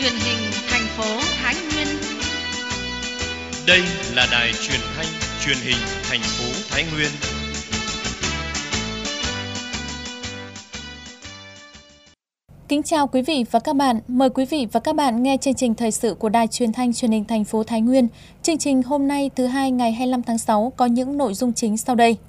truyền hình thành phố Thái Nguyên. Đây là đài truyền thanh truyền hình thành phố Thái Nguyên. Kính chào quý vị và các bạn. Mời quý vị và các bạn nghe chương trình thời sự của đài truyền thanh truyền hình thành phố Thái Nguyên. Chương trình hôm nay thứ Hai ngày 25 tháng 6 có những nội dung chính sau đây.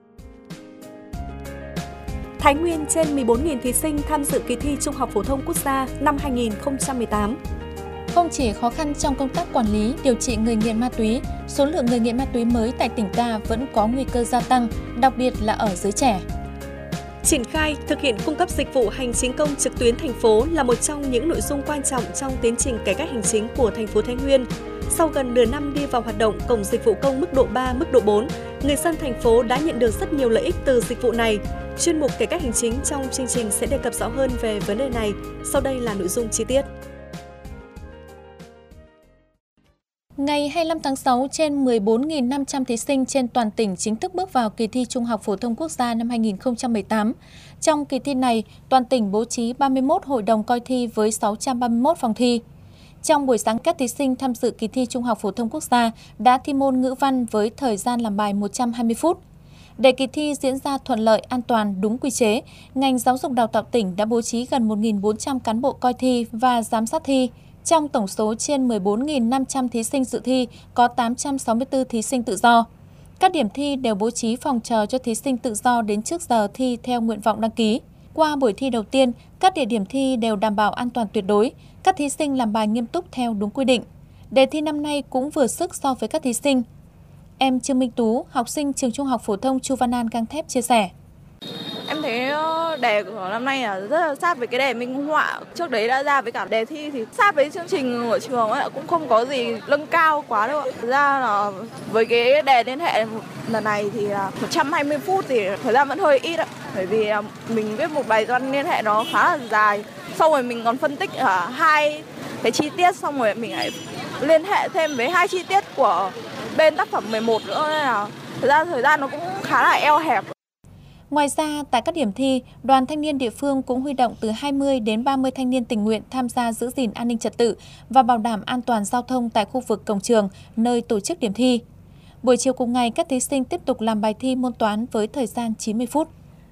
Thái Nguyên trên 14.000 thí sinh tham dự kỳ thi Trung học phổ thông quốc gia năm 2018. Không chỉ khó khăn trong công tác quản lý, điều trị người nghiện ma túy, số lượng người nghiện ma túy mới tại tỉnh ta vẫn có nguy cơ gia tăng, đặc biệt là ở giới trẻ. Triển khai thực hiện cung cấp dịch vụ hành chính công trực tuyến thành phố là một trong những nội dung quan trọng trong tiến trình cải cách hành chính của thành phố Thái Nguyên. Sau gần nửa năm đi vào hoạt động cổng dịch vụ công mức độ 3, mức độ 4, người dân thành phố đã nhận được rất nhiều lợi ích từ dịch vụ này. Chuyên mục cải cách hành chính trong chương trình sẽ đề cập rõ hơn về vấn đề này. Sau đây là nội dung chi tiết. Ngày 25 tháng 6, trên 14.500 thí sinh trên toàn tỉnh chính thức bước vào kỳ thi Trung học phổ thông quốc gia năm 2018. Trong kỳ thi này, toàn tỉnh bố trí 31 hội đồng coi thi với 631 phòng thi. Trong buổi sáng, các thí sinh tham dự kỳ thi Trung học phổ thông quốc gia đã thi môn ngữ văn với thời gian làm bài 120 phút. Để kỳ thi diễn ra thuận lợi, an toàn, đúng quy chế, ngành giáo dục đào tạo tỉnh đã bố trí gần 1.400 cán bộ coi thi và giám sát thi. Trong tổng số trên 14.500 thí sinh dự thi, có 864 thí sinh tự do. Các điểm thi đều bố trí phòng chờ cho thí sinh tự do đến trước giờ thi theo nguyện vọng đăng ký. Qua buổi thi đầu tiên, các địa điểm thi đều đảm bảo an toàn tuyệt đối. Các thí sinh làm bài nghiêm túc theo đúng quy định. Đề thi năm nay cũng vừa sức so với các thí sinh. Em Trương Minh Tú, học sinh trường Trung học phổ thông Chu Văn An Gang Thép chia sẻ. Em thấy đề của năm nay là rất là sát với cái đề minh họa. Trước đấy đã ra với cả đề thi thì sát với chương trình của trường ấy, cũng không có gì nâng cao quá đâu. Thực ra là với cái đề liên hệ lần này thì 120 phút thì thời gian vẫn hơi ít ạ. Bởi vì mình viết một bài toán liên hệ nó khá là dài. Xong rồi mình còn phân tích ở hai cái chi tiết, xong rồi mình lại liên hệ thêm với hai chi tiết của bên tác phẩm 11 nữa, nên là thực ra thời gian nó cũng khá là eo hẹp. Ngoài ra, tại các điểm thi, đoàn thanh niên địa phương cũng huy động từ 20 đến 30 thanh niên tình nguyện tham gia giữ gìn an ninh trật tự và bảo đảm an toàn giao thông tại khu vực cổng trường, nơi tổ chức điểm thi. Buổi chiều cùng ngày, các thí sinh tiếp tục làm bài thi môn toán với thời gian 90 phút.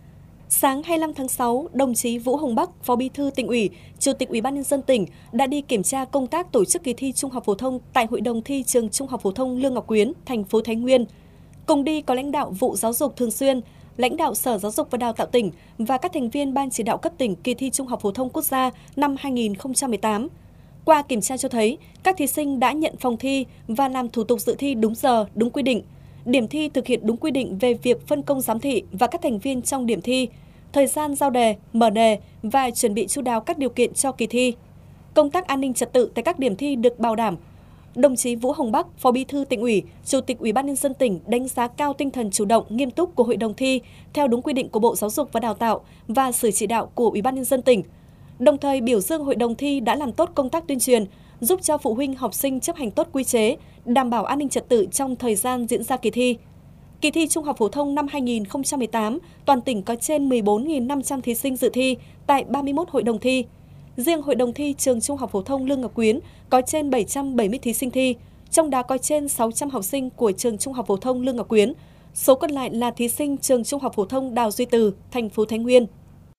Sáng 25 tháng 6, đồng chí Vũ Hồng Bắc, Phó Bí thư Tỉnh ủy, Chủ tịch Ủy ban nhân dân tỉnh đã đi kiểm tra công tác tổ chức kỳ thi Trung học phổ thông tại Hội đồng thi trường Trung học phổ thông Lương Ngọc Quyến, thành phố Thái Nguyên. Cùng đi có lãnh đạo vụ giáo dục thường xuyên, lãnh đạo Sở Giáo dục và Đào tạo tỉnh và các thành viên Ban chỉ đạo cấp tỉnh kỳ thi Trung học phổ thông quốc gia năm 2018. Qua kiểm tra cho thấy, các thí sinh đã nhận phòng thi và làm thủ tục dự thi đúng giờ, đúng quy định. Điểm thi thực hiện đúng quy định về việc phân công giám thị và các thành viên trong điểm thi, thời gian giao đề, mở đề và chuẩn bị chu đáo các điều kiện cho kỳ thi. Công tác an ninh trật tự tại các điểm thi được bảo đảm. Đồng chí Vũ Hồng Bắc, Phó Bí thư Tỉnh ủy, Chủ tịch Ủy ban nhân dân tỉnh đánh giá cao tinh thần chủ động, nghiêm túc của hội đồng thi theo đúng quy định của Bộ Giáo dục và Đào tạo và sự chỉ đạo của Ủy ban nhân dân tỉnh. Đồng thời biểu dương hội đồng thi đã làm tốt công tác tuyên truyền, giúp cho phụ huynh học sinh chấp hành tốt quy chế, đảm bảo an ninh trật tự trong thời gian diễn ra kỳ thi. Kỳ thi Trung học phổ thông năm 2018, toàn tỉnh có trên 14.500 thí sinh dự thi tại 31 hội đồng thi. Riêng Hội đồng thi trường Trung học phổ thông Lương Ngọc Quyến có trên 770 thí sinh thi, trong đó có trên 600 học sinh của trường Trung học phổ thông Lương Ngọc Quyến. Số còn lại là thí sinh trường Trung học phổ thông Đào Duy Từ, thành phố Thái Nguyên.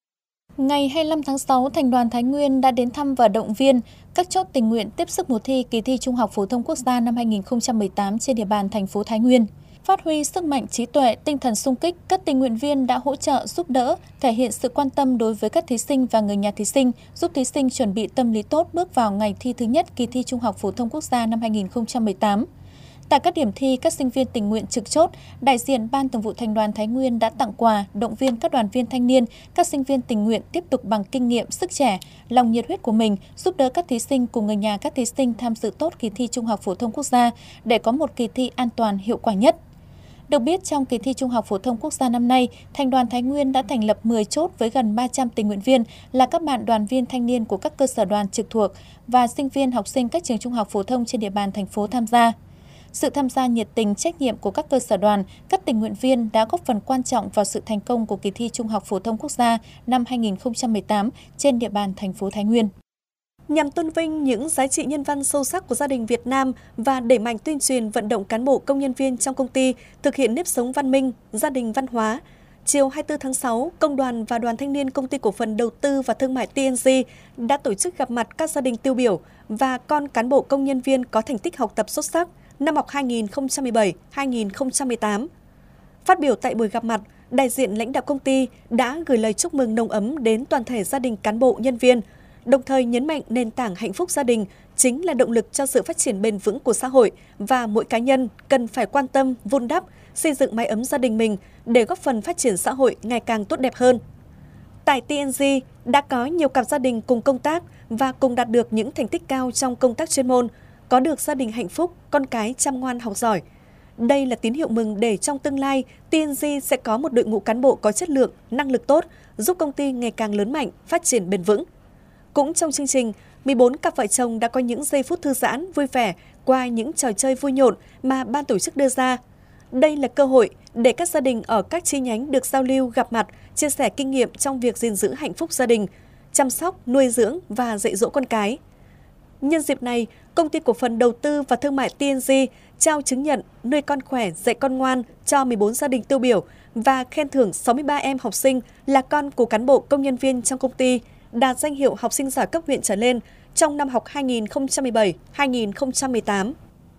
Ngày 25 tháng 6, Thành đoàn Thái Nguyên đã đến thăm và động viên các chốt tình nguyện tiếp sức mùa thi kỳ thi Trung học phổ thông quốc gia năm 2018 trên địa bàn thành phố Thái Nguyên. Phát huy sức mạnh trí tuệ, tinh thần xung kích, các tình nguyện viên đã hỗ trợ, giúp đỡ, thể hiện sự quan tâm đối với các thí sinh và người nhà thí sinh, giúp thí sinh chuẩn bị tâm lý tốt bước vào ngày thi thứ nhất kỳ thi Trung học phổ thông quốc gia năm 2018. Tại các điểm thi, các sinh viên tình nguyện trực chốt, đại diện Ban Thường vụ Thành đoàn Thái Nguyên đã tặng quà, động viên các đoàn viên thanh niên, các sinh viên tình nguyện tiếp tục bằng kinh nghiệm, sức trẻ, lòng nhiệt huyết của mình, giúp đỡ các thí sinh cùng người nhà các thí sinh tham dự tốt kỳ thi Trung học phổ thông quốc gia để có một kỳ thi an toàn, hiệu quả nhất. Được biết, trong kỳ thi Trung học phổ thông quốc gia năm nay, Thành đoàn Thái Nguyên đã thành lập 10 chốt với gần 300 tình nguyện viên là các bạn đoàn viên thanh niên của các cơ sở đoàn trực thuộc và sinh viên học sinh các trường trung học phổ thông trên địa bàn thành phố tham gia. Sự tham gia nhiệt tình, trách nhiệm của các cơ sở đoàn, các tình nguyện viên đã góp phần quan trọng vào sự thành công của kỳ thi Trung học phổ thông quốc gia năm 2018 trên địa bàn thành phố Thái Nguyên. Nhằm tôn vinh những giá trị nhân văn sâu sắc của gia đình Việt Nam và đẩy mạnh tuyên truyền vận động cán bộ công nhân viên trong công ty thực hiện nếp sống văn minh, gia đình văn hóa, chiều 24 tháng 6, Công đoàn và Đoàn Thanh niên Công ty Cổ phần Đầu tư và Thương mại TNG đã tổ chức gặp mặt các gia đình tiêu biểu và con cán bộ công nhân viên có thành tích học tập xuất sắc năm học 2017-2018. Phát biểu tại buổi gặp mặt, đại diện lãnh đạo công ty đã gửi lời chúc mừng nồng ấm đến toàn thể gia đình cán bộ nhân viên, đồng thời nhấn mạnh nền tảng hạnh phúc gia đình chính là động lực cho sự phát triển bền vững của xã hội và mỗi cá nhân cần phải quan tâm, vun đắp, xây dựng mái ấm gia đình mình để góp phần phát triển xã hội ngày càng tốt đẹp hơn. Tại TNG đã có nhiều cặp gia đình cùng công tác và cùng đạt được những thành tích cao trong công tác chuyên môn, có được gia đình hạnh phúc, con cái chăm ngoan học giỏi. Đây là tín hiệu mừng để trong tương lai, TNG sẽ có một đội ngũ cán bộ có chất lượng, năng lực tốt, giúp công ty ngày càng lớn mạnh, phát triển bền vững. Cũng trong chương trình, 14 cặp vợ chồng đã có những giây phút thư giãn, vui vẻ qua những trò chơi vui nhộn mà ban tổ chức đưa ra. Đây là cơ hội để các gia đình ở các chi nhánh được giao lưu, gặp mặt, chia sẻ kinh nghiệm trong việc gìn giữ hạnh phúc gia đình, chăm sóc, nuôi dưỡng và dạy dỗ con cái. Nhân dịp này, Công ty Cổ phần Đầu tư và Thương mại TNG trao chứng nhận nuôi con khỏe, dạy con ngoan cho 14 gia đình tiêu biểu và khen thưởng 63 em học sinh là con của cán bộ công nhân viên trong công ty, đạt danh hiệu học sinh giỏi cấp huyện trở lên trong năm học 2017-2018.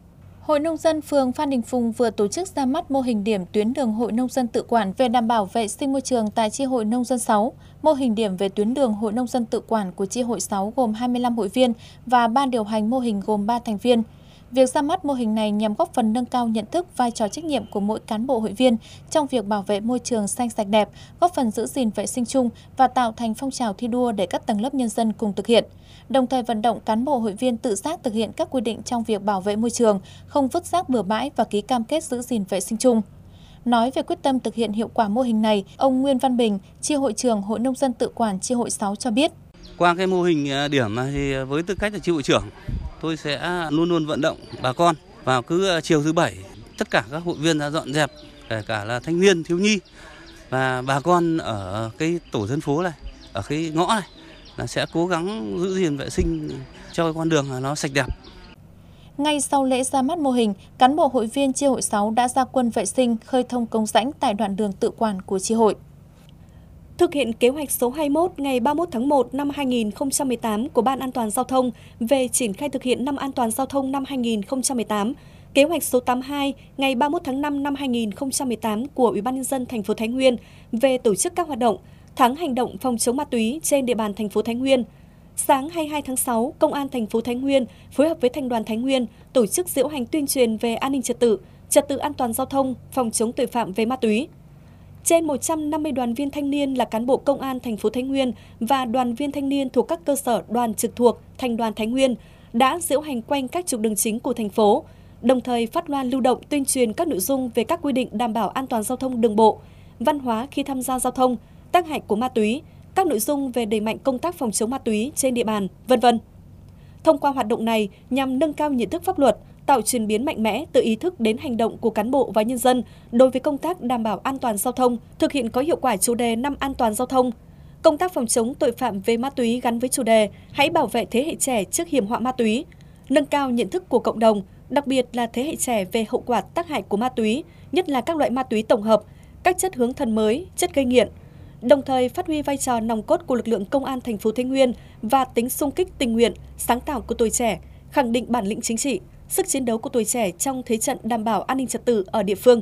Hội Nông dân phường Phan Đình Phùng vừa tổ chức ra mắt mô hình điểm tuyến đường Hội Nông dân tự quản về đảm bảo vệ sinh môi trường tại chi hội Nông dân 6. Mô hình điểm về tuyến đường Hội Nông dân tự quản của chi hội 6 gồm 25 hội viên và ban điều hành mô hình gồm 3 thành viên. Việc ra mắt mô hình này nhằm góp phần nâng cao nhận thức, vai trò trách nhiệm của mỗi cán bộ hội viên trong việc bảo vệ môi trường xanh sạch đẹp, góp phần giữ gìn vệ sinh chung và tạo thành phong trào thi đua để các tầng lớp nhân dân cùng thực hiện. Đồng thời vận động cán bộ hội viên tự giác thực hiện các quy định trong việc bảo vệ môi trường, không vứt rác bừa bãi và ký cam kết giữ gìn vệ sinh chung. Nói về quyết tâm thực hiện hiệu quả mô hình này, ông Nguyễn Văn Bình, chi hội trưởng Hội Nông dân tự quản chi hội 6 cho biết. Qua cái mô hình điểm thì với tư cách là chi hội trưởng, tôi sẽ luôn luôn vận động bà con vào cứ chiều thứ Bảy, tất cả các hội viên đã dọn dẹp, kể cả là thanh niên, thiếu nhi và bà con ở cái tổ dân phố này, ở cái ngõ này là sẽ cố gắng giữ gìn vệ sinh cho cái con đường nó sạch đẹp. Ngay sau lễ ra mắt mô hình, cán bộ hội viên chi hội 6 đã ra quân vệ sinh, khơi thông cống rãnh tại đoạn đường tự quản của chi hội. Thực hiện kế hoạch số 21 ngày 31 tháng 1 năm 2018 của Ban An toàn Giao thông về triển khai thực hiện năm an toàn giao thông năm 2018, kế hoạch số 82 ngày 31 tháng 5 năm 2018 của Ủy ban nhân dân thành phố Thái Nguyên về tổ chức các hoạt động tháng hành động phòng chống ma túy trên địa bàn thành phố Thái Nguyên. Sáng 22 tháng 6, Công an thành phố Thái Nguyên phối hợp với Thành đoàn Thái Nguyên tổ chức diễu hành tuyên truyền về an ninh trật tự an toàn giao thông, phòng chống tội phạm về ma túy. Trên 150 đoàn viên thanh niên là cán bộ công an thành phố Thái Nguyên và đoàn viên thanh niên thuộc các cơ sở đoàn trực thuộc Thành đoàn Thái Nguyên đã diễu hành quanh các trục đường chính của thành phố, đồng thời phát loa lưu động tuyên truyền các nội dung về các quy định đảm bảo an toàn giao thông đường bộ, văn hóa khi tham gia giao thông, tác hại của ma túy, các nội dung về đẩy mạnh công tác phòng chống ma túy trên địa bàn, v.v. Thông qua hoạt động này nhằm nâng cao nhận thức pháp luật, tạo chuyển biến mạnh mẽ từ ý thức đến hành động của cán bộ và nhân dân đối với công tác đảm bảo an toàn giao thông, thực hiện có hiệu quả chủ đề năm an toàn giao thông. Công tác phòng chống tội phạm về ma túy gắn với chủ đề hãy bảo vệ thế hệ trẻ trước hiểm họa ma túy, nâng cao nhận thức của cộng đồng, đặc biệt là thế hệ trẻ về hậu quả tác hại của ma túy, nhất là các loại ma túy tổng hợp, các chất hướng thần mới, chất gây nghiện. Đồng thời phát huy vai trò nòng cốt của lực lượng công an thành phố Thái Nguyên và tính xung kích tình nguyện, sáng tạo của tuổi trẻ, khẳng định bản lĩnh chính trị, sức chiến đấu của tuổi trẻ trong thế trận đảm bảo an ninh trật tự ở địa phương.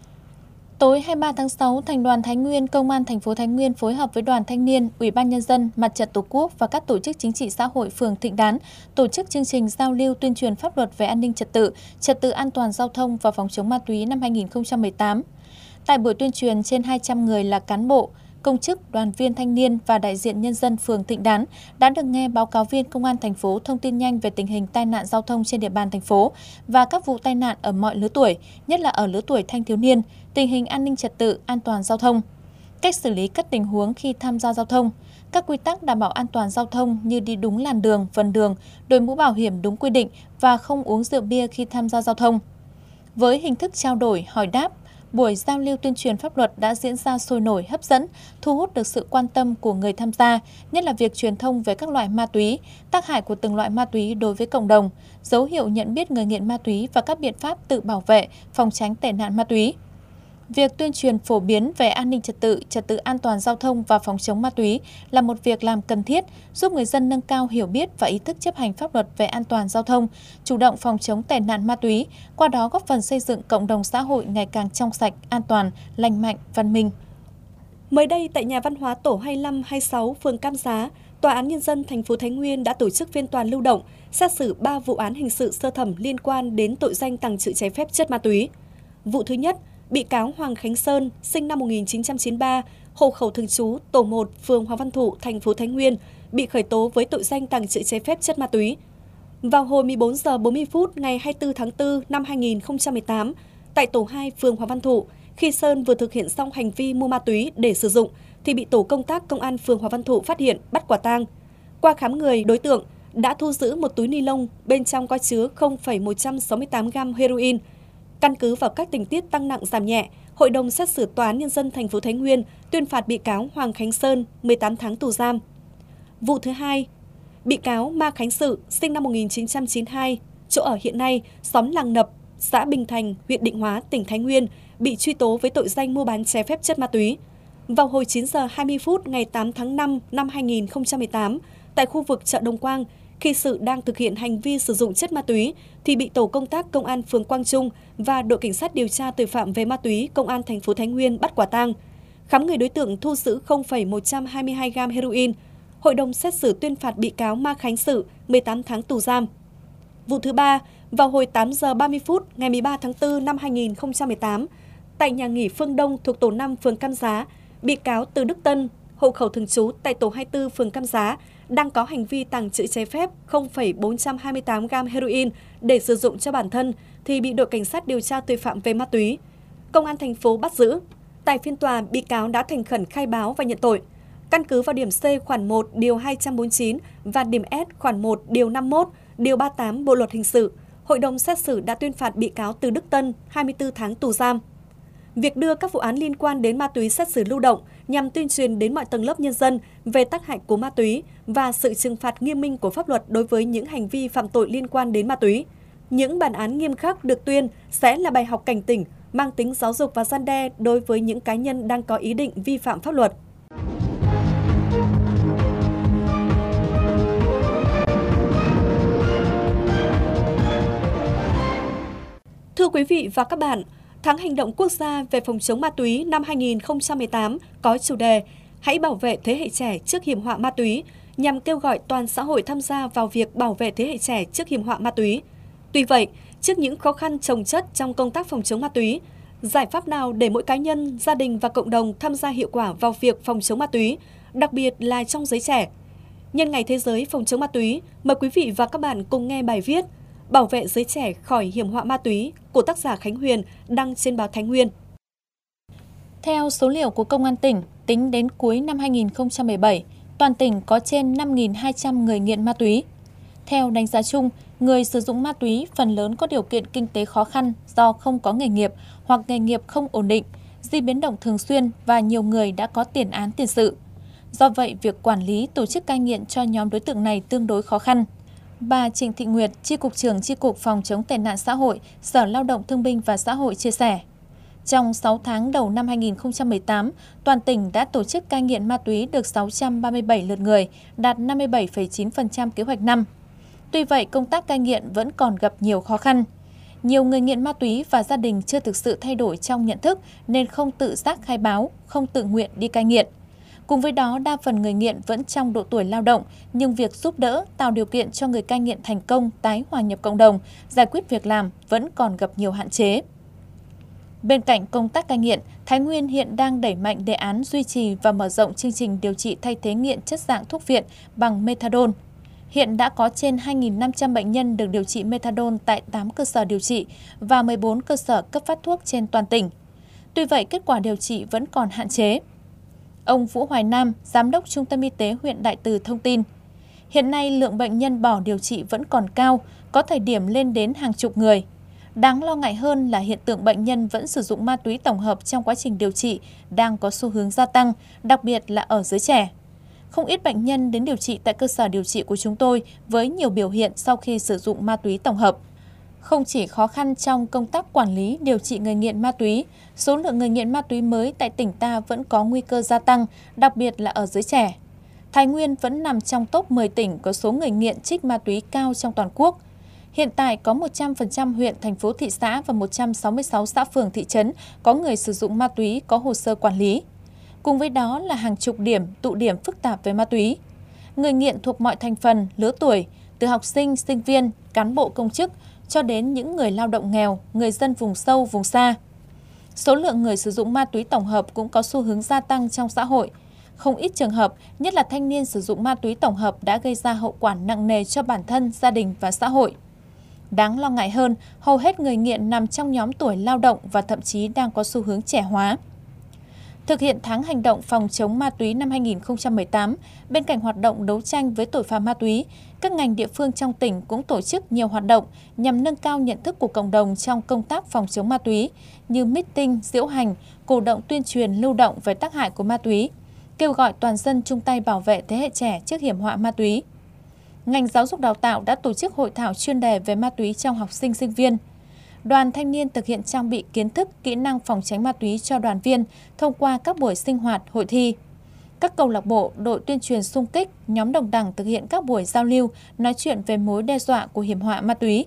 Tối 23 tháng 6, Thành đoàn Thái Nguyên, Công an thành phố Thái Nguyên phối hợp với Đoàn Thanh niên, Ủy ban nhân dân, Mặt trận Tổ quốc và các tổ chức chính trị xã hội phường Thịnh Đán tổ chức chương trình giao lưu tuyên truyền pháp luật về an ninh trật tự an toàn giao thông và phòng chống ma túy năm 2018. Tại buổi tuyên truyền, trên 200 người là cán bộ, công chức, đoàn viên thanh niên và đại diện nhân dân phường Thịnh Đán đã được nghe báo cáo viên Công an thành phố thông tin nhanh về tình hình tai nạn giao thông trên địa bàn thành phố và các vụ tai nạn ở mọi lứa tuổi, nhất là ở lứa tuổi thanh thiếu niên, tình hình an ninh trật tự, an toàn giao thông, cách xử lý các tình huống khi tham gia giao thông, các quy tắc đảm bảo an toàn giao thông như đi đúng làn đường, vân đường, đội mũ bảo hiểm đúng quy định và không uống rượu bia khi tham gia giao thông. Với hình thức trao đổi, hỏi đáp, buổi giao lưu tuyên truyền pháp luật đã diễn ra sôi nổi, hấp dẫn, thu hút được sự quan tâm của người tham gia, nhất là việc truyền thông về các loại ma túy, tác hại của từng loại ma túy đối với cộng đồng, dấu hiệu nhận biết người nghiện ma túy và các biện pháp tự bảo vệ, phòng tránh tệ nạn ma túy. Việc tuyên truyền phổ biến về an ninh trật tự an toàn giao thông và phòng chống ma túy là một việc làm cần thiết, giúp người dân nâng cao hiểu biết và ý thức chấp hành pháp luật về an toàn giao thông, chủ động phòng chống tệ nạn ma túy, qua đó góp phần xây dựng cộng đồng xã hội ngày càng trong sạch, an toàn, lành mạnh, văn minh. Mới đây, tại nhà văn hóa tổ 25-26, phường Cam Giá, Tòa án Nhân dân thành phố Thái Nguyên đã tổ chức phiên tòa lưu động, xét xử 3 vụ án hình sự sơ thẩm liên quan đến tội danh tàng trữ trái phép chất ma túy. Vụ thứ nhất, bị cáo Hoàng Khánh Sơn, sinh năm 1993, hộ khẩu thường trú tổ 1, phường Hoàng Văn Thụ, thành phố Thái Nguyên, bị khởi tố với tội danh tàng trữ trái phép chất ma túy. Vào hồi 14 giờ 40 phút ngày 24 tháng 4 năm 2018, tại tổ 2, phường Hoàng Văn Thụ, khi Sơn vừa thực hiện xong hành vi mua ma túy để sử dụng, thì bị tổ công tác công an phường Hoàng Văn Thụ phát hiện, bắt quả tang. Qua khám người, đối tượng đã thu giữ một túi ni lông, bên trong có chứa 0,168 gam heroin. Căn cứ vào các tình tiết tăng nặng giảm nhẹ, Hội đồng xét xử Tòa án Nhân dân thành phố Thái Nguyên tuyên phạt bị cáo Hoàng Khánh Sơn 18 tháng tù giam. Vụ thứ hai, bị cáo Ma Khánh Sự, sinh năm 1992, chỗ ở hiện nay xóm Làng Nập, xã Bình Thành, huyện Định Hóa, tỉnh Thái Nguyên, bị truy tố với tội danh mua bán trái phép chất ma túy. Vào hồi 9 giờ 20 phút ngày 8 tháng 5 năm 2018, tại khu vực chợ Đồng Quang, khi Sự đang thực hiện hành vi sử dụng chất ma túy thì bị tổ công tác công an phường Quang Trung và đội cảnh sát điều tra tội phạm về ma túy công an thành phố Thái Nguyên bắt quả tang. Khám người đối tượng thu giữ 0,122 gam heroin. Hội đồng xét xử tuyên phạt bị cáo Ma Khánh Sự 18 tháng tù giam. Vụ thứ ba, vào hồi 8 giờ 30 phút ngày 13 tháng 4 năm 2018, tại nhà nghỉ Phương Đông thuộc tổ 5 phường Cam Giá, bị cáo Từ Đức Tân, hộ khẩu thường trú tại tổ 24 phường Cam Giá, đang có hành vi tàng trữ trái phép 0,428 gam heroin để sử dụng cho bản thân thì bị đội cảnh sát điều tra tội phạm về ma túy, công an thành phố bắt giữ. Tại phiên tòa, bị cáo đã thành khẩn khai báo và nhận tội. Căn cứ vào điểm C khoản 1 điều 249 và điểm S khoản 1 điều 51, điều 38 Bộ luật hình sự, Hội đồng xét xử đã tuyên phạt bị cáo Từ Đức Tân 24 tháng tù giam. Việc đưa các vụ án liên quan đến ma túy xét xử lưu động nhằm tuyên truyền đến mọi tầng lớp nhân dân về tác hại của ma túy và sự trừng phạt nghiêm minh của pháp luật đối với những hành vi phạm tội liên quan đến ma túy. Những bản án nghiêm khắc được tuyên sẽ là bài học cảnh tỉnh, mang tính giáo dục và răn đe đối với những cá nhân đang có ý định vi phạm pháp luật. Thưa quý vị và các bạn, Tháng hành động quốc gia về phòng chống ma túy năm 2018 có chủ đề Hãy bảo vệ thế hệ trẻ trước hiểm họa ma túy, nhằm kêu gọi toàn xã hội tham gia vào việc bảo vệ thế hệ trẻ trước hiểm họa ma túy. Tuy vậy, trước những khó khăn chồng chất trong công tác phòng chống ma túy, giải pháp nào để mỗi cá nhân, gia đình và cộng đồng tham gia hiệu quả vào việc phòng chống ma túy, đặc biệt là trong giới trẻ? Nhân ngày Thế giới phòng chống ma túy, mời quý vị và các bạn cùng nghe bài viết Bảo vệ giới trẻ khỏi hiểm họa ma túy của tác giả Khánh Huyền đăng trên báo Thái Nguyên. Theo số liệu của Công an tỉnh, tính đến cuối năm 2017, toàn tỉnh có trên 5.200 người nghiện ma túy. Theo đánh giá chung, người sử dụng ma túy phần lớn có điều kiện kinh tế khó khăn do không có nghề nghiệp hoặc nghề nghiệp không ổn định, di biến động thường xuyên và nhiều người đã có tiền án tiền sự. Do vậy, việc quản lý tổ chức cai nghiện cho nhóm đối tượng này tương đối khó khăn. Bà Trịnh Thị Nguyệt, Chi cục trưởng Chi cục Phòng chống tệ nạn xã hội, Sở Lao động Thương binh và Xã hội chia sẻ. Trong 6 tháng đầu năm 2018, toàn tỉnh đã tổ chức cai nghiện ma túy được 637 lượt người, đạt 57,9% kế hoạch năm. Tuy vậy, công tác cai nghiện vẫn còn gặp nhiều khó khăn. Nhiều người nghiện ma túy và gia đình chưa thực sự thay đổi trong nhận thức nên không tự giác khai báo, không tự nguyện đi cai nghiện. Cùng với đó, đa phần người nghiện vẫn trong độ tuổi lao động, nhưng việc giúp đỡ, tạo điều kiện cho người cai nghiện thành công tái hòa nhập cộng đồng, giải quyết việc làm vẫn còn gặp nhiều hạn chế. Bên cạnh công tác cai nghiện, Thái Nguyên hiện đang đẩy mạnh đề án duy trì và mở rộng chương trình điều trị thay thế nghiện chất dạng thuốc viện bằng methadone. Hiện đã có trên 2.500 bệnh nhân được điều trị methadone tại 8 cơ sở điều trị và 14 cơ sở cấp phát thuốc trên toàn tỉnh. Tuy vậy, kết quả điều trị vẫn còn hạn chế. Ông Vũ Hoài Nam, Giám đốc Trung tâm Y tế huyện Đại Từ thông tin, hiện nay lượng bệnh nhân bỏ điều trị vẫn còn cao, có thời điểm lên đến hàng chục người. Đáng lo ngại hơn là hiện tượng bệnh nhân vẫn sử dụng ma túy tổng hợp trong quá trình điều trị đang có xu hướng gia tăng, đặc biệt là ở giới trẻ. Không ít bệnh nhân đến điều trị tại cơ sở điều trị của chúng tôi với nhiều biểu hiện sau khi sử dụng ma túy tổng hợp. Không chỉ khó khăn trong công tác quản lý điều trị người nghiện ma túy, số lượng người nghiện ma túy mới tại tỉnh ta vẫn có nguy cơ gia tăng, đặc biệt là ở giới trẻ. Thái Nguyên vẫn nằm trong top 10 tỉnh có số người nghiện trích ma túy cao trong toàn quốc. Hiện tại có 100% huyện, thành phố, thị xã và 166 xã phường, thị trấn có người sử dụng ma túy có hồ sơ quản lý. Cùng với đó là hàng chục điểm, tụ điểm phức tạp về ma túy. Người nghiện thuộc mọi thành phần, lứa tuổi, từ học sinh, sinh viên, cán bộ công chức cho đến những người lao động nghèo, người dân vùng sâu, vùng xa. Số lượng người sử dụng ma túy tổng hợp cũng có xu hướng gia tăng trong xã hội. Không ít trường hợp, nhất là thanh niên sử dụng ma túy tổng hợp đã gây ra hậu quả nặng nề cho bản thân, gia đình và xã hội. Đáng lo ngại hơn, hầu hết người nghiện nằm trong nhóm tuổi lao động và thậm chí đang có xu hướng trẻ hóa. Thực hiện tháng hành động phòng chống ma túy năm 2018, bên cạnh hoạt động đấu tranh với tội phạm ma túy, các ngành địa phương trong tỉnh cũng tổ chức nhiều hoạt động nhằm nâng cao nhận thức của cộng đồng trong công tác phòng chống ma túy như meeting, diễu hành, cổ động tuyên truyền lưu động về tác hại của ma túy, kêu gọi toàn dân chung tay bảo vệ thế hệ trẻ trước hiểm họa ma túy. Ngành giáo dục đào tạo đã tổ chức hội thảo chuyên đề về ma túy trong học sinh, sinh viên. Đoàn thanh niên thực hiện trang bị kiến thức, kỹ năng phòng tránh ma túy cho đoàn viên thông qua các buổi sinh hoạt, hội thi. Các câu lạc bộ, đội tuyên truyền xung kích, nhóm đồng đẳng thực hiện các buổi giao lưu, nói chuyện về mối đe dọa của hiểm họa ma túy.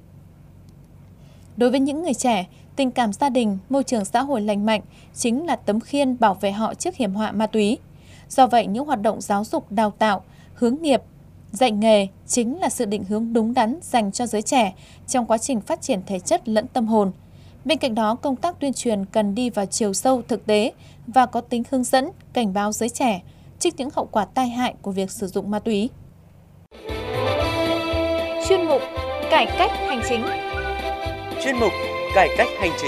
Đối với những người trẻ, tình cảm gia đình, môi trường xã hội lành mạnh chính là tấm khiên bảo vệ họ trước hiểm họa ma túy. Do vậy, những hoạt động giáo dục, đào tạo, hướng nghiệp, dạy nghề chính là sự định hướng đúng đắn dành cho giới trẻ trong quá trình phát triển thể chất lẫn tâm hồn. Bên cạnh đó, công tác tuyên truyền cần đi vào chiều sâu thực tế và có tính hướng dẫn, cảnh báo giới trẻ trước những hậu quả tai hại của việc sử dụng ma túy. Chuyên mục Cải cách hành chính. Chuyên mục Cải cách hành chính.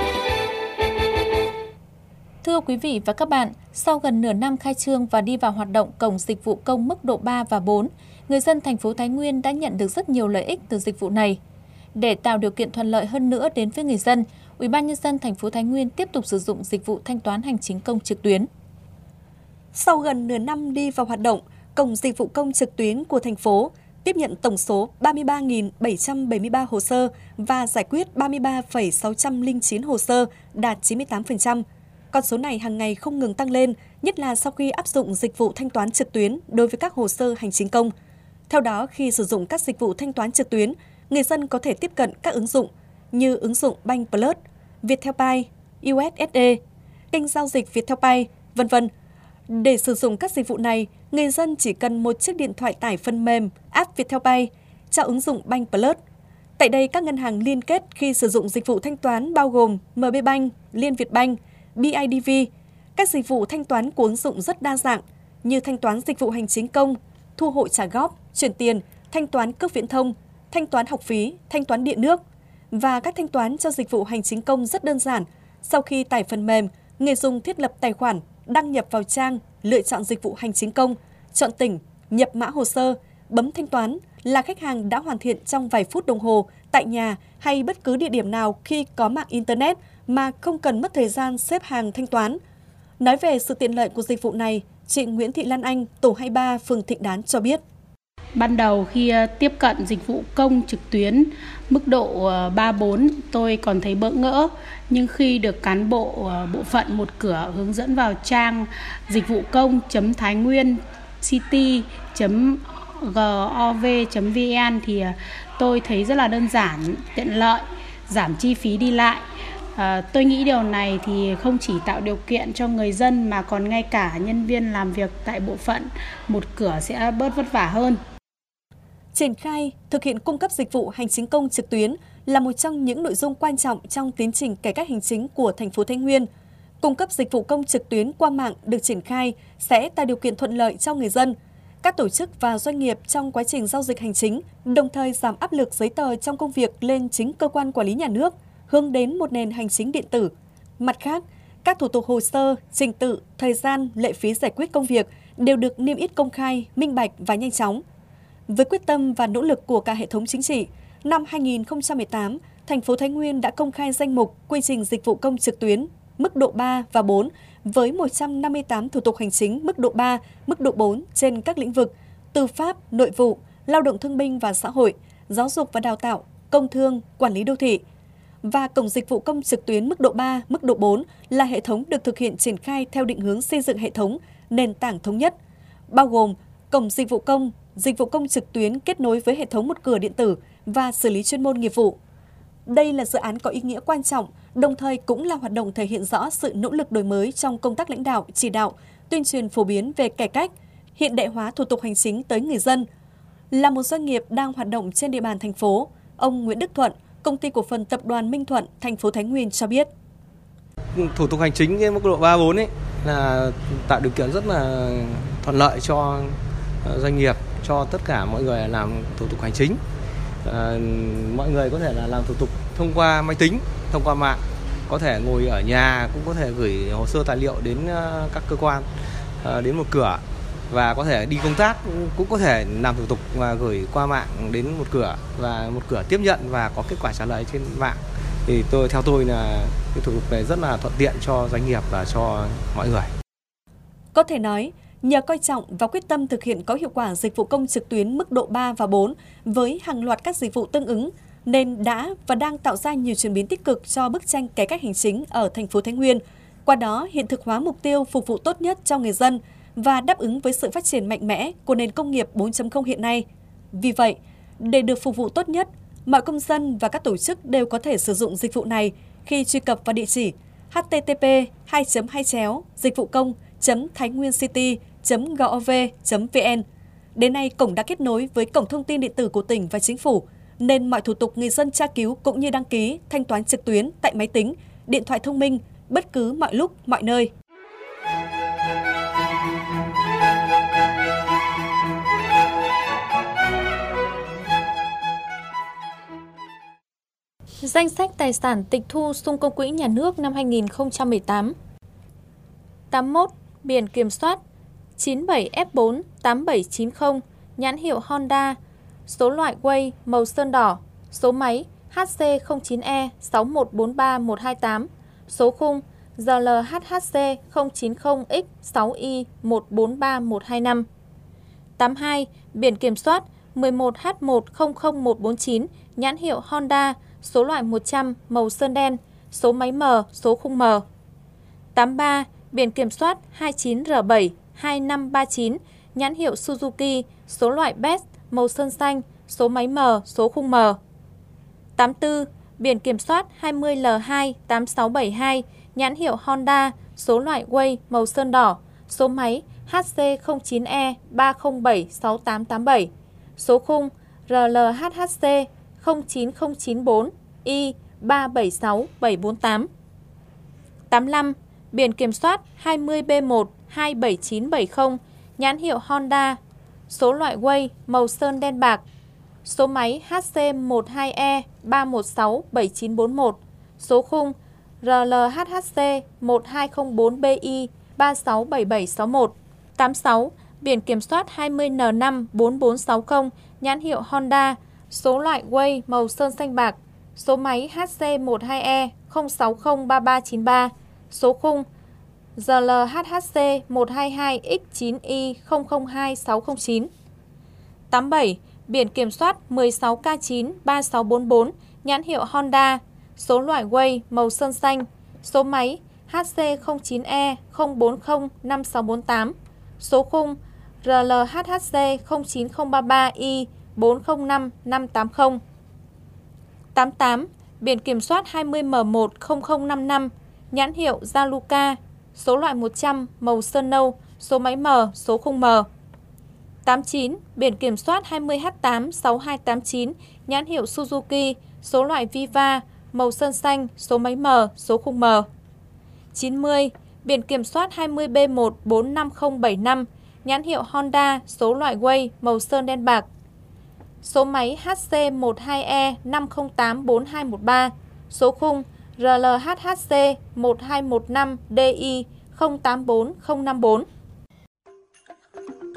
Thưa quý vị và các bạn, sau gần nửa năm khai trương và đi vào hoạt động cổng dịch vụ công mức độ 3 và 4, người dân thành phố Thái Nguyên đã nhận được rất nhiều lợi ích từ dịch vụ này. Để tạo điều kiện thuận lợi hơn nữa đến với người dân, Ủy ban nhân dân thành phố Thái Nguyên tiếp tục sử dụng dịch vụ thanh toán hành chính công trực tuyến. Sau gần nửa năm đi vào hoạt động, cổng dịch vụ công trực tuyến của thành phố tiếp nhận tổng số 33.773 hồ sơ và giải quyết 33,609 hồ sơ, đạt 98%. Con số này hàng ngày không ngừng tăng lên, nhất là sau khi áp dụng dịch vụ thanh toán trực tuyến đối với các hồ sơ hành chính công. Theo đó, khi sử dụng các dịch vụ thanh toán trực tuyến, người dân có thể tiếp cận các ứng dụng như ứng dụng Bank Plus, Viettelpay, USSD, kênh giao dịch Viettelpay, v.v. Để sử dụng các dịch vụ này, người dân chỉ cần một chiếc điện thoại tải phần mềm app Viettelpay cho ứng dụng Bank Plus. Tại đây, các ngân hàng liên kết khi sử dụng dịch vụ thanh toán bao gồm MB Bank, Liên Việt Bank, BIDV. Các dịch vụ thanh toán của ứng dụng rất đa dạng như thanh toán dịch vụ hành chính công, thu hộ trả góp, chuyển tiền, thanh toán cước viễn thông, thanh toán học phí, thanh toán điện nước. Và các thanh toán cho dịch vụ hành chính công rất đơn giản. Sau khi tải phần mềm, người dùng thiết lập tài khoản, đăng nhập vào trang, lựa chọn dịch vụ hành chính công, chọn tỉnh, nhập mã hồ sơ, bấm thanh toán là khách hàng đã hoàn thiện trong vài phút đồng hồ tại nhà hay bất cứ địa điểm nào khi có mạng Internet mà không cần mất thời gian xếp hàng thanh toán. Nói về sự tiện lợi của dịch vụ này, chị Nguyễn Thị Lan Anh, tổ 23, phường Thịnh Đán cho biết. Ban đầu khi tiếp cận dịch vụ công trực tuyến mức độ 3-4 tôi còn thấy bỡ ngỡ, nhưng khi được cán bộ bộ phận một cửa hướng dẫn vào trang dịch vụ công.thainguyen.city.gov.vn thì tôi thấy rất là đơn giản, tiện lợi, giảm chi phí đi lại. Tôi nghĩ điều này thì không chỉ tạo điều kiện cho người dân mà còn ngay cả nhân viên làm việc tại bộ phận một cửa sẽ bớt vất vả hơn. Triển khai, thực hiện cung cấp dịch vụ hành chính công trực tuyến là một trong những nội dung quan trọng trong tiến trình cải cách hành chính của thành phố Thái Nguyên. Cung cấp dịch vụ công trực tuyến qua mạng được triển khai sẽ tạo điều kiện thuận lợi cho người dân, các tổ chức và doanh nghiệp trong quá trình giao dịch hành chính, đồng thời giảm áp lực giấy tờ trong công việc lên chính cơ quan quản lý nhà nước, hướng đến một nền hành chính điện tử. Mặt khác, các thủ tục hồ sơ, trình tự, thời gian, lệ phí giải quyết công việc đều được niêm yết công khai, minh bạch và nhanh chóng. Với quyết tâm và nỗ lực của cả hệ thống chính trị, năm 2018, thành phố Thái Nguyên đã công khai danh mục quy trình dịch vụ công trực tuyến mức độ 3 và 4 với 158 thủ tục hành chính mức độ 3, mức độ 4 trên các lĩnh vực tư pháp, nội vụ, lao động thương binh và xã hội, giáo dục và đào tạo, công thương, quản lý đô thị. Và cổng dịch vụ công trực tuyến mức độ 3, mức độ 4 là hệ thống được thực hiện triển khai theo định hướng xây dựng hệ thống, nền tảng thống nhất, bao gồm cổng dịch vụ công trực tuyến kết nối với hệ thống một cửa điện tử và xử lý chuyên môn nghiệp vụ. Đây là dự án có ý nghĩa quan trọng, đồng thời cũng là hoạt động thể hiện rõ sự nỗ lực đổi mới trong công tác lãnh đạo, chỉ đạo, tuyên truyền phổ biến về cải cách, hiện đại hóa thủ tục hành chính tới người dân. Là một doanh nghiệp đang hoạt động trên địa bàn thành phố, ông Nguyễn Đức Thuận, Công ty cổ phần Tập đoàn Minh Thuận, thành phố Thái Nguyên cho biết. Thủ tục hành chính mức độ 3, 4 ấy là tạo điều kiện rất là thuận lợi cho doanh nghiệp, cho tất cả mọi người làm thủ tục hành chính. Mọi người có thể là làm thủ tục thông qua máy tính, thông qua mạng, có thể ngồi ở nhà cũng có thể gửi hồ sơ tài liệu đến các cơ quan, đến một cửa, và có thể đi công tác cũng có thể làm thủ tục và gửi qua mạng đến một cửa, và một cửa tiếp nhận và có kết quả trả lời trên mạng. Thì theo tôi là cái thủ tục này rất là thuận tiện cho doanh nghiệp và cho mọi người. Có thể nói, nhờ coi trọng và quyết tâm thực hiện có hiệu quả dịch vụ công trực tuyến mức độ 3 và 4 với hàng loạt các dịch vụ tương ứng, nên đã và đang tạo ra nhiều chuyển biến tích cực cho bức tranh cải cách hành chính ở thành phố Thái Nguyên, qua đó hiện thực hóa mục tiêu phục vụ tốt nhất cho người dân và đáp ứng với sự phát triển mạnh mẽ của nền công nghiệp 4.0 hiện nay. Vì vậy, để được phục vụ tốt nhất, mọi công dân và các tổ chức đều có thể sử dụng dịch vụ này khi truy cập vào địa chỉ http://dịch-vụ-công.thainguiencity.gov.vn. Đến nay, cổng đã kết nối với cổng thông tin điện tử của tỉnh và chính phủ, nên mọi thủ tục người dân tra cứu cũng như đăng ký, thanh toán trực tuyến tại máy tính, điện thoại thông minh, bất cứ mọi lúc, mọi nơi. Danh sách tài sản tịch thu xung công quỹ nhà nước năm 2018. 81. Biển kiểm soát 97F48790, nhãn hiệu Honda, số loại Way màu sơn đỏ, số máy HC09E6143128, số khung GLHHC090X6Y143125. 82. Biển kiểm soát 11H100149, nhãn hiệu Honda, số loại 100 màu sơn đen, số máy M, số khung M. 83. Biển kiểm soát 29R72539, nhãn hiệu Suzuki, số loại Best, màu sơn xanh, số máy M, số khung M. 84. Biển kiểm soát 20L28672, nhãn hiệu Honda, số loại Way màu sơn đỏ, số máy HC09E3076887, số khung RLHHC 09094 Y376748. 85. Biển kiểm soát 20B1-27970, nhãn hiệu Honda, số loại Way màu sơn đen bạc, số máy HC12E3167941, số khung RLHHC 1204BI367761. 86. Biển kiểm soát 20N54460, nhãn hiệu Honda, số loại Way màu sơn xanh bạc, số máy HC12E0603393, số khung GLHHC 122X9Y002609. 87. Biển kiểm soát 16K93644, nhãn hiệu Honda, số loại Way màu sơn xanh, số máy HC09E0405648, số khung RLHHC 09033Y405580. 88. Biển kiểm soát 20M10055, nhãn hiệu Zaluka, số loại 100 màu sơn nâu, số máy M, số khung M. 89. Biển kiểm soát 20H86289, nhãn hiệu Suzuki, số loại Viva, màu sơn xanh, số máy M, số khung M. 90. Biển kiểm soát 20B1455075, nhãn hiệu Honda, số loại Way màu sơn đen bạc, số máy HC12E508413, số khung RLHHC 1215DI084054.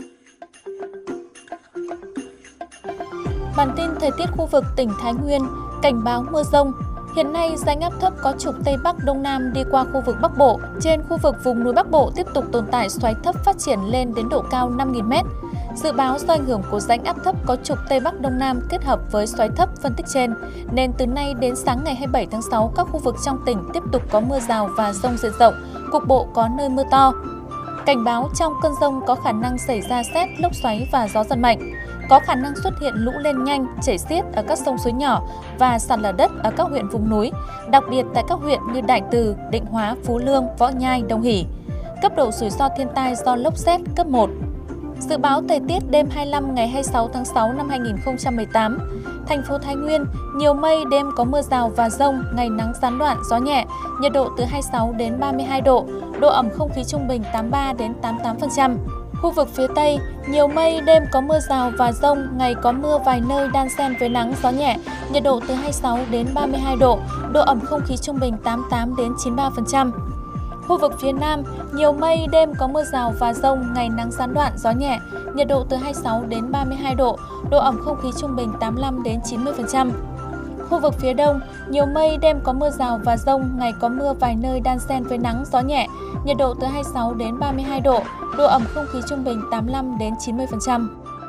Bản tin thời tiết khu vực tỉnh Thái Nguyên, Cảnh báo mưa rông. Hiện nay, rãnh áp thấp có trục Tây Bắc Đông Nam đi qua khu vực Bắc Bộ. Trên khu vực vùng núi Bắc Bộ tiếp tục tồn tại xoáy thấp phát triển lên đến độ cao 5.000m. Dự báo do ảnh hưởng của rãnh áp thấp có trục Tây Bắc Đông Nam kết hợp với xoáy thấp phân tích trên, nên từ nay đến sáng ngày 27 tháng 6, các khu vực trong tỉnh tiếp tục có mưa rào và dông diện rộng, cục bộ có nơi mưa to. Cảnh báo trong cơn dông có khả năng xảy ra sét, lốc xoáy và gió giật mạnh. Có khả năng xuất hiện lũ lên nhanh, chảy xiết ở các sông suối nhỏ và sạt lở đất ở các huyện vùng núi, đặc biệt tại các huyện như Đại Từ, Định Hóa, Phú Lương, Võ Nhai, Đồng Hỷ. Cấp độ rủi ro thiên tai do lốc sét cấp 1. Dự báo thời tiết đêm 25 ngày 26 tháng 6 năm 2018. Thành phố Thái Nguyên, nhiều mây, đêm có mưa rào và dông, ngày nắng gián đoạn, gió nhẹ, nhiệt độ từ 26 đến 32 độ, độ ẩm không khí trung bình 83 đến 88%. Khu vực phía Tây, nhiều mây, đêm có mưa rào và dông, ngày có mưa vài nơi đan xen với nắng, gió nhẹ, nhiệt độ từ 26 đến 32 độ, độ ẩm không khí trung bình 88 đến 93%. Khu vực phía Nam, nhiều mây, đêm có mưa rào và dông, ngày nắng gián đoạn, gió nhẹ, nhiệt độ từ 26 đến 32 độ, độ ẩm không khí trung bình 85 đến 90%. Khu vực phía Đông, nhiều mây, đêm có mưa rào và dông, ngày có mưa vài nơi đan xen với nắng, gió nhẹ, nhiệt độ từ 26 đến 32 độ, độ ẩm không khí trung bình 85 đến 90%.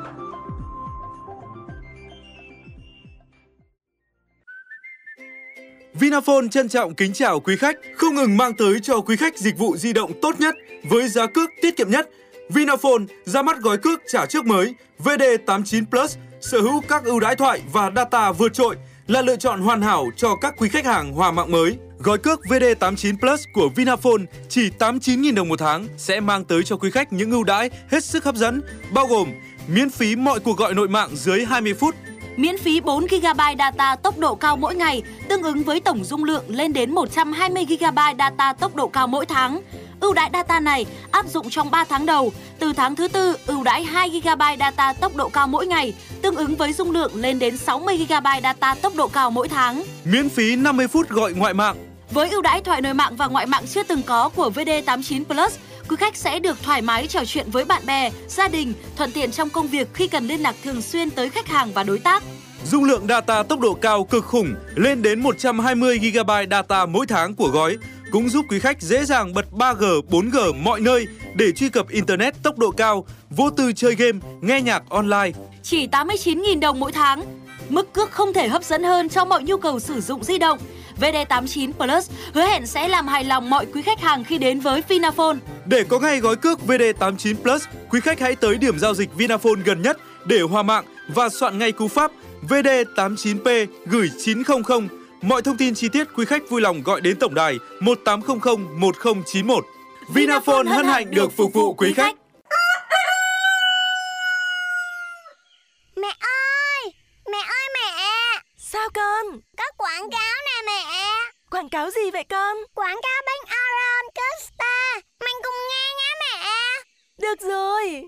Vinaphone trân trọng kính chào quý khách, không ngừng mang tới cho quý khách dịch vụ di động tốt nhất với giá cước tiết kiệm nhất. Vinaphone ra mắt gói cước trả trước mới VD89 Plus, sở hữu các ưu đãi thoại và data vượt trội, là lựa chọn hoàn hảo cho các quý khách hàng hòa mạng mới. Gói cước VD89 Plus của Vinaphone chỉ 89.000 đồng một tháng sẽ mang tới cho quý khách những ưu đãi hết sức hấp dẫn, bao gồm miễn phí mọi cuộc gọi nội mạng dưới 20 phút, miễn phí 4GB data tốc độ cao mỗi ngày, tương ứng với tổng dung lượng lên đến 120GB data tốc độ cao mỗi tháng. Ưu đãi data này áp dụng trong 3 tháng đầu, từ tháng thứ 4 ưu đãi 2GB data tốc độ cao mỗi ngày, tương ứng với dung lượng lên đến 60GB data tốc độ cao mỗi tháng. Miễn phí 50 phút gọi ngoại mạng. Với ưu đãi thoại nội mạng và ngoại mạng chưa từng có của VD89 Plus, quý khách sẽ được thoải mái trò chuyện với bạn bè, gia đình, thuận tiện trong công việc khi cần liên lạc thường xuyên tới khách hàng và đối tác. Dung lượng data tốc độ cao cực khủng lên đến 120GB data mỗi tháng của gói cũng giúp quý khách dễ dàng bật 3G, 4G mọi nơi để truy cập Internet tốc độ cao, vô tư chơi game, nghe nhạc online. Chỉ 89.000 đồng mỗi tháng. Mức cước không thể hấp dẫn hơn cho mọi nhu cầu sử dụng di động. VD89 Plus hứa hẹn sẽ làm hài lòng mọi quý khách hàng khi đến với Vinaphone. Để có ngay gói cước VD89 Plus, quý khách hãy tới điểm giao dịch Vinaphone gần nhất để hòa mạng và soạn ngay cú pháp VD89P gửi 900. Mọi thông tin chi tiết quý khách vui lòng gọi đến tổng đài 1800 1091. Vinaphone hân hạnh được phục vụ quý khách. Mẹ ơi! Mẹ ơi mẹ! Sao con? Có quảng cáo nè mẹ! Quảng cáo gì vậy con? Quảng cáo bánh Aron Costa. Mình cùng nghe nhé mẹ! Được rồi!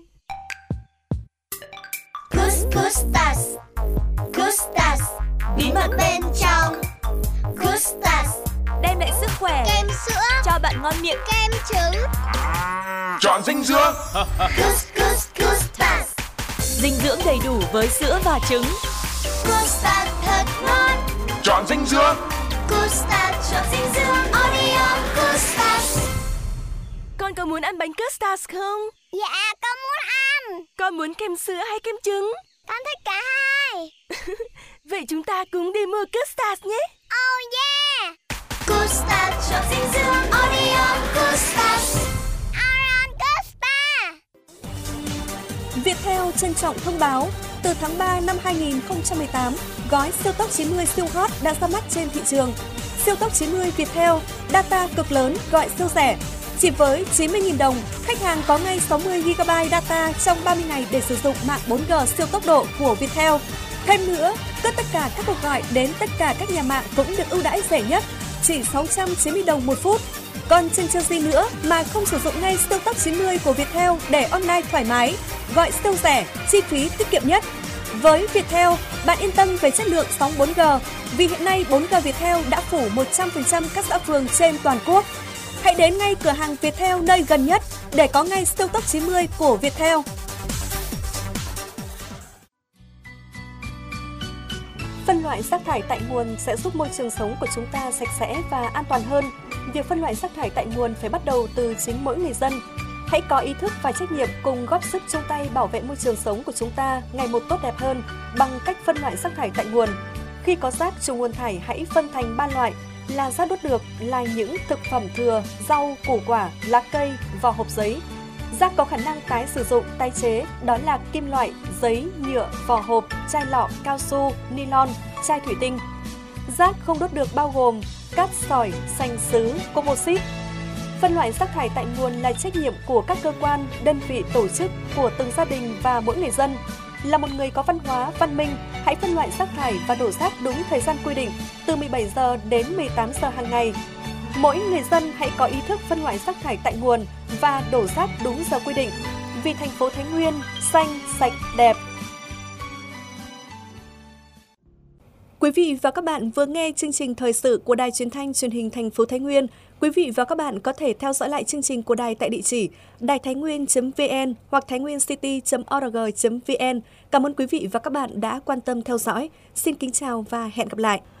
Custas, Custas, bí mật bên trong. Custas, đem lại sức khỏe, kem sữa, cho bạn ngon miệng, kem trứng. Chọn dinh dưỡng. Custas, dinh dưỡng đầy đủ với sữa và trứng. Custas thật ngon. Chọn dinh dưỡng. Custas, chọn dinh dưỡng. Oreo Custas. Con có muốn ăn bánh Custas không? Dạ, con muốn ăn. Con muốn kem sữa hay kem trứng? Con thích cả hai. Vậy chúng ta cùng đi mua Custas nhé. Oh yeah. Custas, chọn dinh dưỡng. Oreo Custas. Aron Costa. Viettel trân trọng thông báo, từ tháng 3 năm 2018, gói siêu tốc 90 siêu hot đã ra mắt trên thị trường. Siêu tốc 90 Viettel, data cực lớn, gọi siêu rẻ. Chỉ với 90.000 đồng, khách hàng có ngay 60GB data trong 30 ngày để sử dụng mạng 4G siêu tốc độ của Viettel. Thêm nữa, tất cả các cuộc gọi đến tất cả các nhà mạng cũng được ưu đãi rẻ nhất, chỉ 690 đồng một phút. Còn chần chờ gì nữa mà không sử dụng ngay siêu tốc 90 của Viettel để online thoải mái, gọi siêu rẻ, chi phí tiết kiệm nhất. Với Viettel, bạn yên tâm về chất lượng sóng 4G, vì hiện nay 4G Viettel đã phủ 100% các xã phường trên toàn quốc. Hãy đến ngay cửa hàng Viettel nơi gần nhất để có ngay siêu tốc 90 của Viettel. Phân loại rác thải tại nguồn sẽ giúp môi trường sống của chúng ta sạch sẽ và an toàn hơn. Việc phân loại rác thải tại nguồn phải bắt đầu từ chính mỗi người dân. Hãy có ý thức và trách nhiệm cùng góp sức chung tay bảo vệ môi trường sống của chúng ta ngày một tốt đẹp hơn bằng cách phân loại rác thải tại nguồn. Khi có rác trùng nguồn thải hãy phân thành 3 loại là rác đốt được, là những thực phẩm thừa, rau, củ quả, lá cây, vỏ hộp giấy. Rác có khả năng tái sử dụng, tái chế, đó là kim loại, giấy, nhựa, vỏ hộp, chai lọ, cao su, nylon, chai thủy tinh. Rác không đốt được bao gồm cát sỏi, sành sứ, composite. Phân loại rác thải tại nguồn là trách nhiệm của các cơ quan, đơn vị, tổ chức, của từng gia đình và mỗi người dân. Là một người có văn hóa, văn minh, hãy phân loại rác thải và đổ rác đúng thời gian quy định, từ 17 giờ đến 18 giờ hàng ngày. Mỗi người dân hãy có ý thức phân loại rác thải tại nguồn và đổ rác đúng giờ quy định. Vì thành phố Thái Nguyên xanh, sạch, đẹp. Quý vị và các bạn vừa nghe chương trình thời sự của Đài Truyền thanh Truyền hình thành phố Thái Nguyên. Quý vị và các bạn có thể theo dõi lại chương trình của đài tại địa chỉ đàitháinguyen.vn hoặc thainguencity.org.vn. Cảm ơn quý vị và các bạn đã quan tâm theo dõi. Xin kính chào và hẹn gặp lại.